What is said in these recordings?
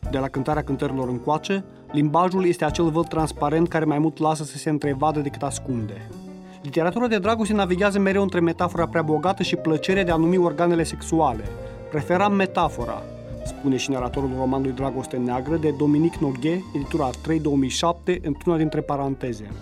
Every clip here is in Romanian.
De la Cântarea cântărilor încoace, limbajul este acel văl transparent care mai mult lasă să se întrevadă decât ascunde. Literatura de dragoste navighează mereu între metafora prea bogată și plăcerea de a numi organele sexuale. Preferam metafora, spune și naratorul romanului Dragoste Neagră de Dominic Noghe, editura 3 2007, într-una dintre paranteze.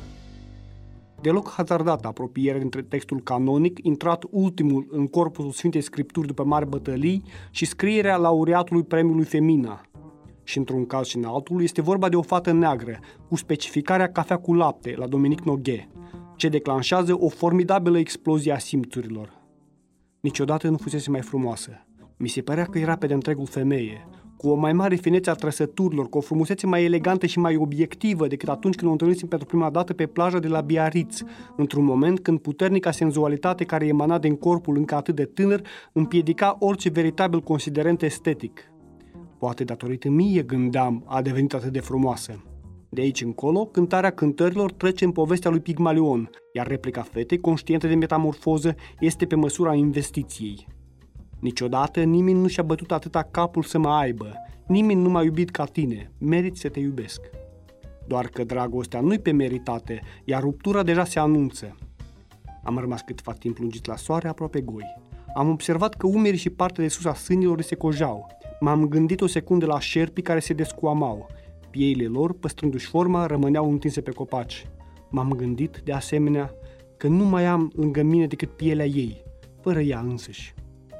Deloc hazardată apropierea dintre textul canonic, intrat ultimul în corpusul Sfintei Scripturi după mari bătălii, și scrierea laureatului premiului Femina. Și într-un caz și în altul este vorba de o fată neagră, cu specificarea cafea cu lapte la Dominic Noghe, ce declanșează o formidabilă explozie a simțurilor. Niciodată nu fusese mai frumoasă. Mi se părea că era pe de întregul femeie, cu o mai mare finețe a trăsăturilor, cu o frumusețe mai elegantă și mai obiectivă decât atunci când o întâlnisem pentru prima dată pe plaja de la Biarritz, într-un moment când puternica senzualitate care emana din corpul încă atât de tânăr împiedica orice veritabil considerent estetic. Poate datorită mie, gândeam, a devenit atât de frumoasă. De aici încolo, Cântarea cântărilor trece în povestea lui Pigmalion, iar replica fetei, conștientă de metamorfoză, este pe măsura investiției. Niciodată nimeni nu și-a bătut atâta capul să mă aibă, nimeni nu m-a iubit ca tine, meriți să te iubesc. Doar că dragostea nu-i pe meritate, iar ruptura deja se anunță. Am rămas câtva timp lungit la soare, aproape goi. Am observat că umerii și partea de sus a sânilor se cojau. M-am gândit o secundă la șerpii care se descuamau. Pieile lor, păstrându-și forma, rămâneau întinse pe copaci. M-am gândit, de asemenea, că nu mai am lângă mine decât pielea ei, fără ea însăși.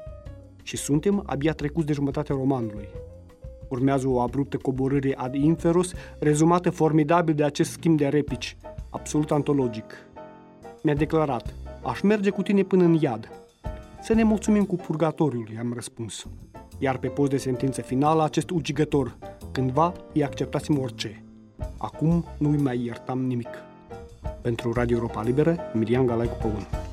Și suntem abia trecuți de jumătatea romanului. Urmează o abruptă coborâre ad inferos, rezumată formidabil de acest schimb de replici, absolut antologic. Mi-a declarat: aș merge cu tine până în iad. Să ne mulțumim cu purgatoriul, i-am răspuns. Iar pe post de sentință finală acest ucigător: cândva îi acceptasem orice. Acum nu îi mai iertam nimic. Pentru Radio Europa Liberă, Mirian Galaicu Păun.